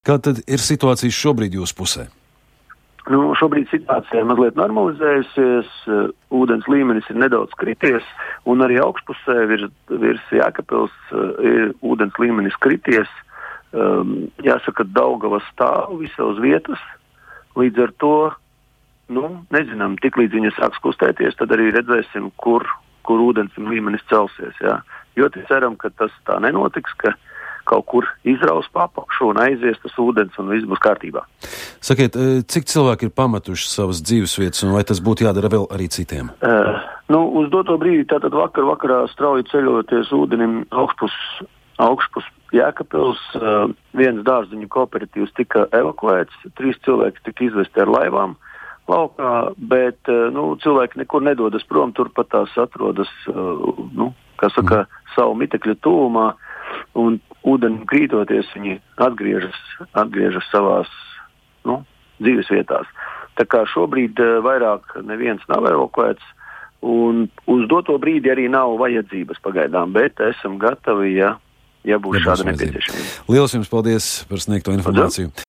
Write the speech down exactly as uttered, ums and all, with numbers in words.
Kā tad ir situācija šobrīd jūsu pusē? Nu, šobrīd situācija ir mazliet normalizējusies, uh, ūdens līmenis ir nedaudz krities, un arī augšpusē virs, virs Jēkabpils uh, ir ūdens līmenis krities. Um, jāsaka, Daugava stāv visā uz vietas, līdz ar to, nu, nezinām, tik līdz viņa sāks kustēties, tad arī redzēsim, kur, kur ūdens līmenis celsies, jā. Jo ceram, ka tas tā nenotiks, ka kaut kur izraus papakšu un aizies tas ūdens un viss būs kārtībā. Sakiet, cik cilvēki ir pametuši savas dzīvesvietas un vai tas būtu jādara vēl arī citiem? Uh, nu, uz doto brīdi, tātad vakar vakarā strauji ceļoties ūdenim augšpus, augšpus Jēkabpils, uh, viens dārziņu kooperatīvs tika evakuēts, trīs cilvēki tika izvesti ar laivām laukā, bet, uh, nu, cilvēki nekur nedodas prom, turpat tās atrodas, uh, nu, kā saka, savu mitekļu tuvumā, un ūdenim krītoties viņi atgriežas, atgriežas savās, nu, dzīves vietās. Tā kā šobrīd uh, vairāk neviens nav evakuēts, un uz doto brīdi arī nav vajadzības pagaidām, bet esam gatavi, ja, ja būs šāda nepieciešamība. Lielas jums paldies par sniegto informāciju.